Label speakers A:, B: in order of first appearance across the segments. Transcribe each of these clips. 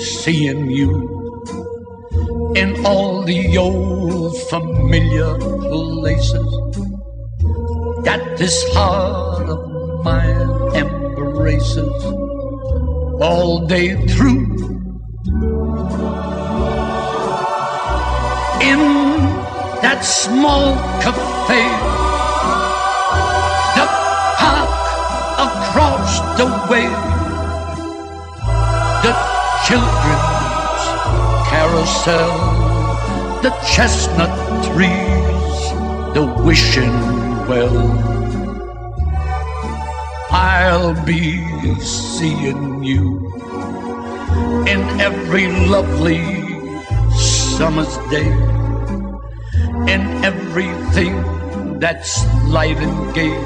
A: seeing you in all the old familiar places that this heart of mine embraces all day through. In that small cafe, the park across the way, the children's carousel, the chestnut trees, the wishing well. I'll be seeing you in every lovely summer's day, in everything that's light and gay.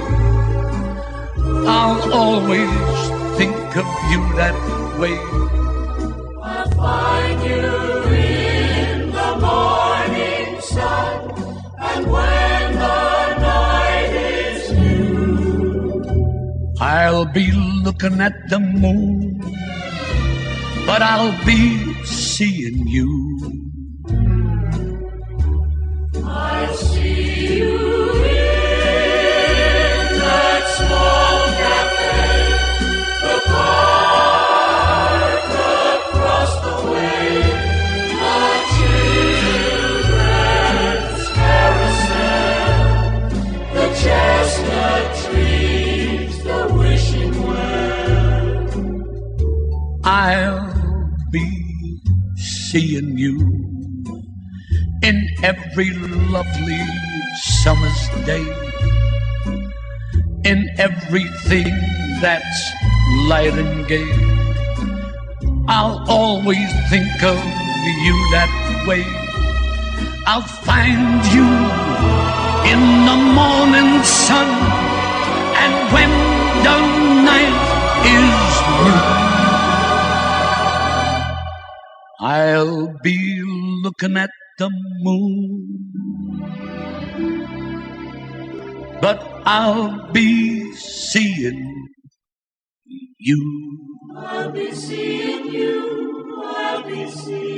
A: I'll always think of you that way.
B: I'll find you in the morning sun, and when the night is new,
A: I'll be looking at the moon, but I'll be seeing you.
B: I see you in that small cafe, the park across the way, the children's carousel, the chestnut trees, the wishing well.
A: I'll be seeing you in every lovely summer's day, in everything that's light and gay. I'll always think of you that way. I'll find you in the morning sun, and when the night is new, I'll be looking at the moon, but I'll be seeing you.
B: I'll be seeing you, I'll be seeing